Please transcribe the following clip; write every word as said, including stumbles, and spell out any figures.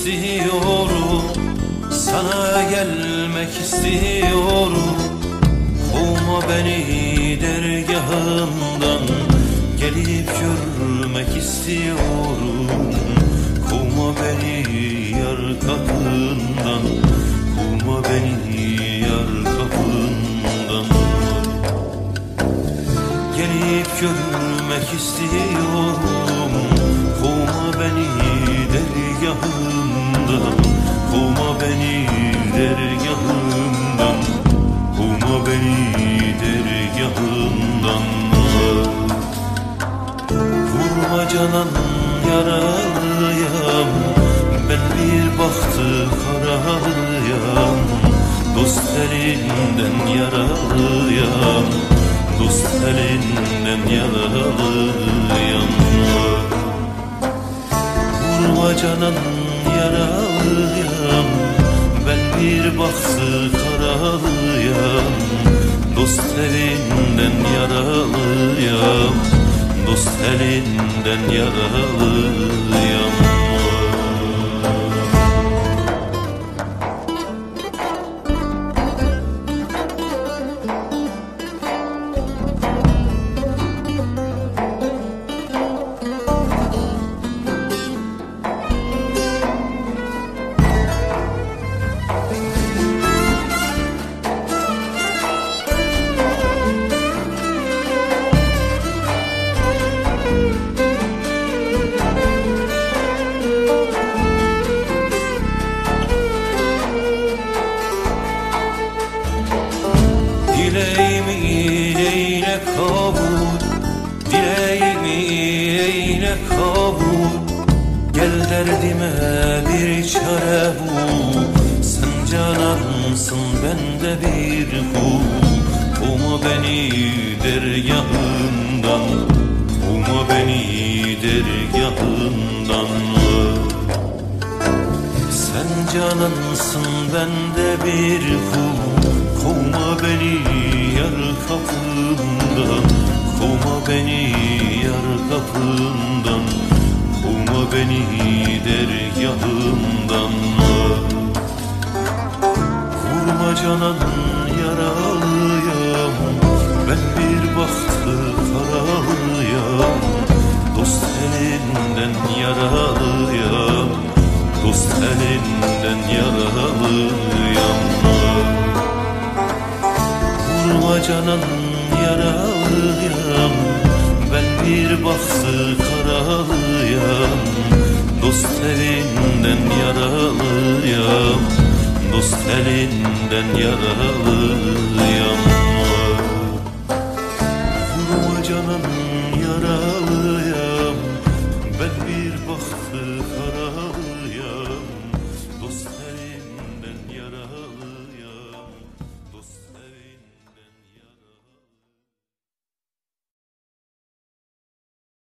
istiyorum, sana gelmek istiyorum. Kovma beni dergahından, gelip görmek istiyorum. Kovma beni yar kapından, kovma beni yar kapından. Gelip görmek istiyorum, kovma beni dergahından, kovma beni dergahından, kovma beni dergahından. Vurma canan yaralıyam, ben bir bahtı karalıyam. Dost elinden yaralıyam, dost elinden yaralıyam. Vurma canan yaralıyam, ben bir bahtı karalıyam. Dost elinden yaralıyam, dost elinden yaralıyam. Dileğimi eyle kabul, dileğimi eyle kabul. Gel derdime bir çare bul. Sen canansın, ben de bir kul. Kovma beni dergahından, kovma beni dergahından. Sen canansın, ben de bir kul. Kovma beni yar kapından, kovma beni yar kapından, kovma beni dergahından. Vurma canan yaralıyam, ben bir bahtı karalıyam. Dost elinden yaralıyam, dost elinden yaralıyam. Vurma canan yaralıyam, ben bir bahtı karalıyam. Dost elinden yaralıyam, dost elinden yaralıyam. Vurma canan yaralıyam, ben bir bahtı karalıyam.